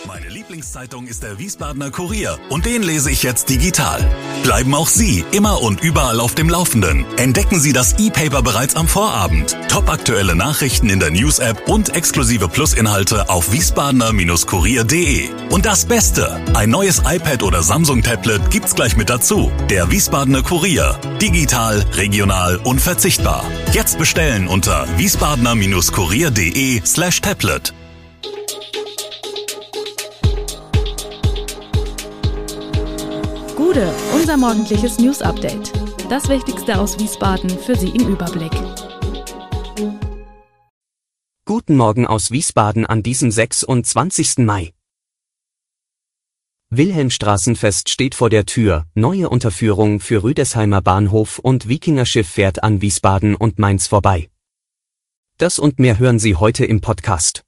Meine Lieblingszeitung ist der Wiesbadener Kurier und den lese ich jetzt digital. Bleiben auch Sie immer und überall auf dem Laufenden. Entdecken Sie das E-Paper bereits am Vorabend. Topaktuelle Nachrichten in der News-App und exklusive Plusinhalte auf wiesbadener-kurier.de. Und das Beste, ein neues iPad oder Samsung-Tablet gibt's gleich mit dazu. Der Wiesbadener Kurier. Digital, regional, unverzichtbar. Jetzt bestellen unter wiesbadener-kurier.de/tablet. Gude, unser morgendliches News-Update. Das Wichtigste aus Wiesbaden für Sie im Überblick. Guten Morgen aus Wiesbaden an diesem 26. Mai. Wilhelmstraßenfest steht vor der Tür, neue Unterführung für Rüdesheimer Bahnhof und Wikingerschiff fährt an Wiesbaden und Mainz vorbei. Das und mehr hören Sie heute im Podcast.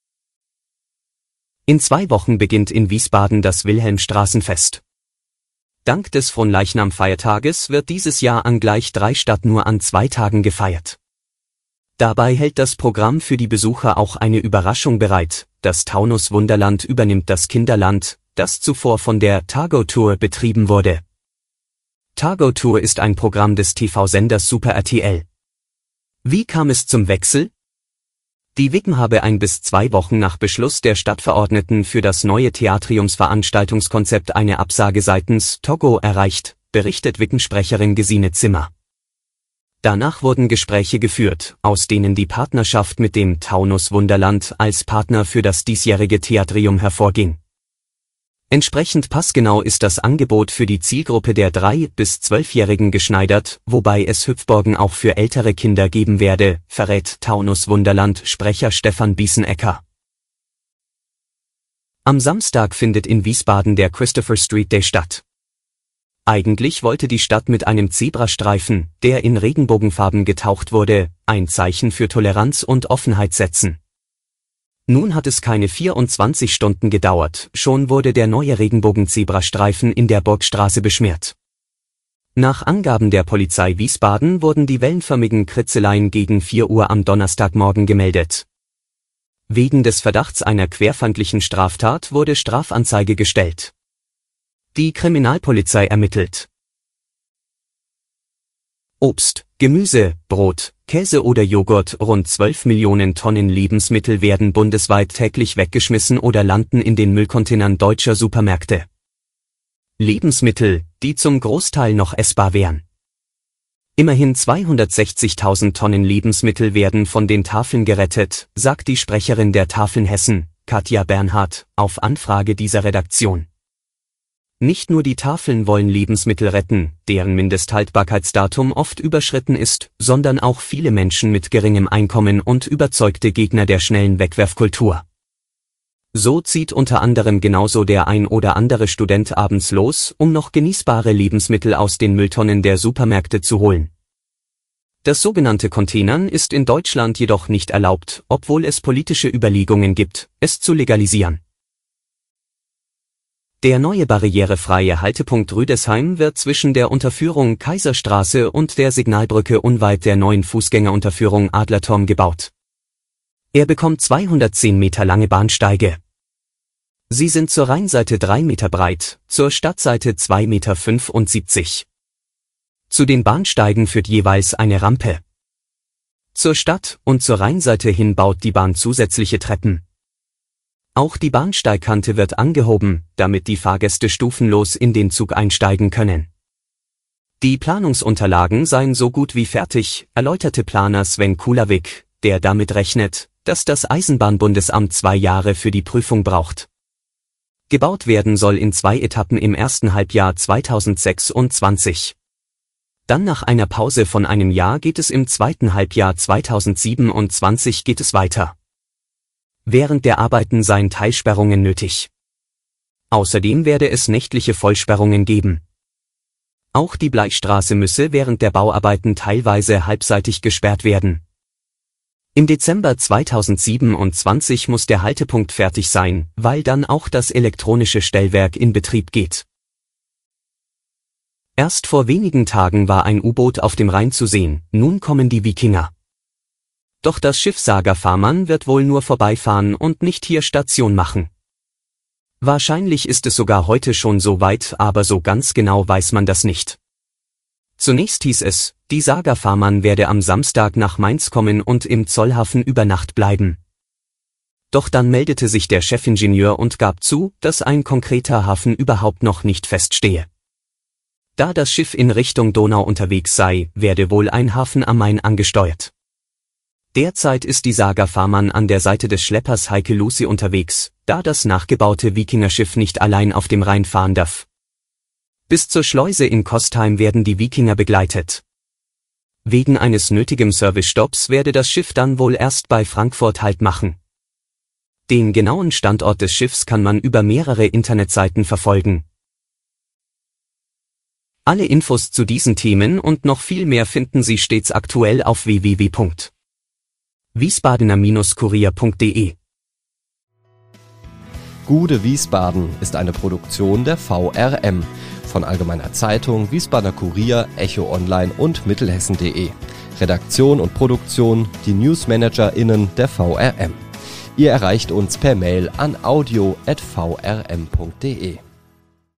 In 2 Wochen beginnt in Wiesbaden das Wilhelmstraßenfest. Dank des Fronleichnam-Feiertages wird dieses Jahr an gleich 3 statt nur an 2 Tagen gefeiert. Dabei hält das Programm für die Besucher auch eine Überraschung bereit. Das Taunus Wunderland übernimmt das Kinderland, das zuvor von der Targo Tour betrieben wurde. Targo Tour ist ein Programm des TV-Senders Super RTL. Wie kam es zum Wechsel? Die WIKM habe 1 bis 2 Wochen nach Beschluss der Stadtverordneten für das neue Theatriumsveranstaltungskonzept eine Absage seitens Togo erreicht, berichtet WIKM-Sprecherin Gesine Zimmer. Danach wurden Gespräche geführt, aus denen die Partnerschaft mit dem Taunus Wunderland als Partner für das diesjährige Theatrium hervorging. Entsprechend passgenau ist das Angebot für die Zielgruppe der 3- bis 12-Jährigen geschneidert, wobei es Hüpfburgen auch für ältere Kinder geben werde, verrät Taunus Wunderland-Sprecher Stefan Biesenecker. Am Samstag findet in Wiesbaden der Christopher Street Day statt. Eigentlich wollte die Stadt mit einem Zebrastreifen, der in Regenbogenfarben getaucht wurde, ein Zeichen für Toleranz und Offenheit setzen. Nun hat es keine 24 Stunden gedauert, schon wurde der neue Regenbogen-Zebrastreifen in der Burgstraße beschmiert. Nach Angaben der Polizei Wiesbaden wurden die wellenförmigen Kritzeleien gegen 4 Uhr am Donnerstagmorgen gemeldet. Wegen des Verdachts einer querfeindlichen Straftat wurde Strafanzeige gestellt. Die Kriminalpolizei ermittelt. Obst, Gemüse, Brot, Käse oder Joghurt, rund 12 Millionen Tonnen Lebensmittel werden bundesweit täglich weggeschmissen oder landen in den Müllcontainern deutscher Supermärkte. Lebensmittel, die zum Großteil noch essbar wären. Immerhin 260.000 Tonnen Lebensmittel werden von den Tafeln gerettet, sagt die Sprecherin der Tafeln Hessen, Katja Bernhard, auf Anfrage dieser Redaktion. Nicht nur die Tafeln wollen Lebensmittel retten, deren Mindesthaltbarkeitsdatum oft überschritten ist, sondern auch viele Menschen mit geringem Einkommen und überzeugte Gegner der schnellen Wegwerfkultur. So zieht unter anderem genauso der ein oder andere Student abends los, um noch genießbare Lebensmittel aus den Mülltonnen der Supermärkte zu holen. Das sogenannte Containern ist in Deutschland jedoch nicht erlaubt, obwohl es politische Überlegungen gibt, es zu legalisieren. Der neue barrierefreie Haltepunkt Rüdesheim wird zwischen der Unterführung Kaiserstraße und der Signalbrücke unweit der neuen Fußgängerunterführung Adlerturm gebaut. Er bekommt 210 Meter lange Bahnsteige. Sie sind zur Rheinseite 3 Meter breit, zur Stadtseite 2,75 Meter. Zu den Bahnsteigen führt jeweils eine Rampe. Zur Stadt- und zur Rheinseite hin baut die Bahn zusätzliche Treppen. Auch die Bahnsteigkante wird angehoben, damit die Fahrgäste stufenlos in den Zug einsteigen können. Die Planungsunterlagen seien so gut wie fertig, erläuterte Planer Sven Kulawik, der damit rechnet, dass das Eisenbahnbundesamt 2 Jahre für die Prüfung braucht. Gebaut werden soll in 2 Etappen im ersten Halbjahr 2026. Dann nach einer Pause von einem Jahr geht es im zweiten Halbjahr 2027 geht es weiter. Während der Arbeiten seien Teilsperrungen nötig. Außerdem werde es nächtliche Vollsperrungen geben. Auch die Bleichstraße müsse während der Bauarbeiten teilweise halbseitig gesperrt werden. Im Dezember 2027 muss der Haltepunkt fertig sein, weil dann auch das elektronische Stellwerk in Betrieb geht. Erst vor wenigen Tagen war ein U-Boot auf dem Rhein zu sehen, nun kommen die Wikinger. Doch das Schiff Saga Farman wird wohl nur vorbeifahren und nicht hier Station machen. Wahrscheinlich ist es sogar heute schon so weit, aber so ganz genau weiß man das nicht. Zunächst hieß es, die Saga Farman werde am Samstag nach Mainz kommen und im Zollhafen über Nacht bleiben. Doch dann meldete sich der Chefingenieur und gab zu, dass ein konkreter Hafen überhaupt noch nicht feststehe. Da das Schiff in Richtung Donau unterwegs sei, werde wohl ein Hafen am Main angesteuert. Derzeit ist die Saga Farman an der Seite des Schleppers Heike Lucy unterwegs, da das nachgebaute Wikingerschiff nicht allein auf dem Rhein fahren darf. Bis zur Schleuse in Kostheim werden die Wikinger begleitet. Wegen eines nötigen Servicestopps werde das Schiff dann wohl erst bei Frankfurt Halt machen. Den genauen Standort des Schiffs kann man über mehrere Internetseiten verfolgen. Alle Infos zu diesen Themen und noch viel mehr finden Sie stets aktuell auf www.wiesbadener-kurier.de. Gude Wiesbaden ist eine Produktion der VRM von Allgemeiner Zeitung, Wiesbadener Kurier, Echo Online und Mittelhessen.de. Redaktion und Produktion die NewsmanagerInnen der VRM. Ihr erreicht uns per Mail an audio@vrm.de.